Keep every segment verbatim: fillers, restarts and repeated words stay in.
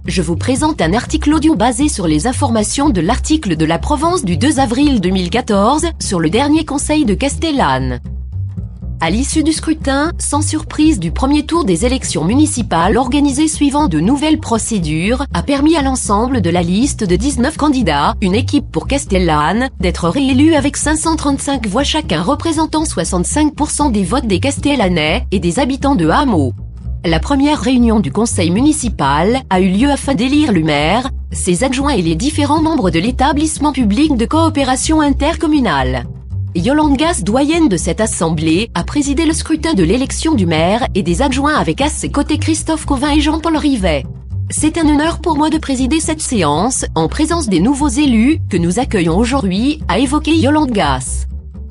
je vous présente un article audio basé sur les informations de l'article de la Provence du deux avril deux mille quatorze, sur le dernier conseil de Castellane. À l'issue du scrutin, sans surprise du premier tour des élections municipales organisées suivant de nouvelles procédures, a permis à l'ensemble de la liste de dix-neuf candidats, une équipe pour Castellane, d'être réélue avec cinq cent trente-cinq voix chacun représentant soixante-cinq pour cent des votes des Castellanais et des habitants de hameaux. La première réunion du conseil municipal a eu lieu afin d'élire le maire, ses adjoints et les différents membres de l'établissement public de coopération intercommunale. Yolande Gass, doyenne de cette assemblée, a présidé le scrutin de l'élection du maire et des adjoints avec à ses côtés Christophe Cauvin et Jean-Paul Rivet. C'est un honneur pour moi de présider cette séance, en présence des nouveaux élus, que nous accueillons aujourd'hui, a évoqué Yolande Gass.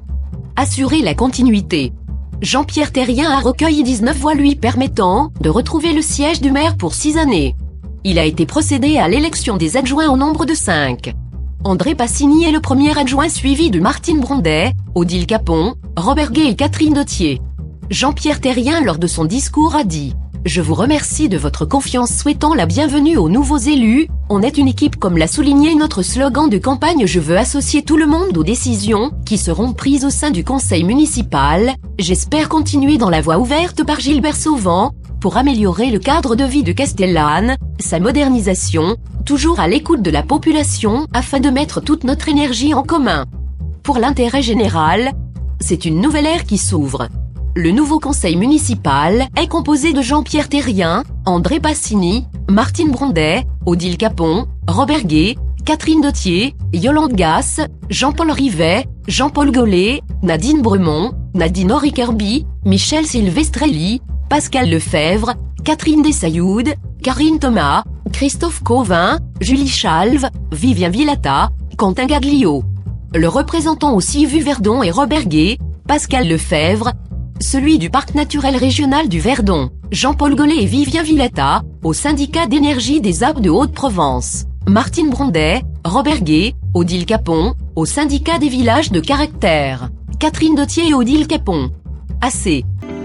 Assurer la continuité. Jean-Pierre Terrien a recueilli dix-neuf voix lui permettant de retrouver le siège du maire pour six années. Il a été procédé à l'élection des adjoints au nombre de cinq. André Passini est le premier adjoint suivi de Martine Brondet, Odile Capon, Robert Gay et Catherine Dautier. Jean-Pierre Terrien lors de son discours a dit « Je vous remercie de votre confiance souhaitant la bienvenue aux nouveaux élus, on est une équipe comme l'a souligné notre slogan de campagne. Je veux associer tout le monde aux décisions qui seront prises au sein du conseil municipal. J'espère continuer dans la voie ouverte par Gilbert Sauvant, pour améliorer le cadre de vie de Castellane, sa modernisation, toujours à l'écoute de la population afin de mettre toute notre énergie en commun. Pour l'intérêt général, c'est une nouvelle ère qui s'ouvre. Le nouveau conseil municipal est composé de Jean-Pierre Terrien, André Passini, Martine Brondet, Odile Capon, Robert Gay, Catherine Dautier, Yolande Gass, Jean-Paul Rivet, Jean-Paul Gollet, Nadine Bremont, Nadine Orickerby, Michel Silvestrelli, Pascal Lefebvre, Catherine Dessayoud, Karine Thomas, Christophe Cauvin, Julie Chalve, Vivien Villata, Quentin Gaglio. Le représentant aussi vu Verdon et Robert Gay, Pascal Lefebvre, celui du Parc naturel régional du Verdon, Jean-Paul Gollet et Vivien Villata, au syndicat d'énergie des Alpes de Haute-Provence, Martine Brondet, Robert Gay, Odile Capon, au syndicat des villages de caractère, Catherine Dautier et Odile Capon. A C.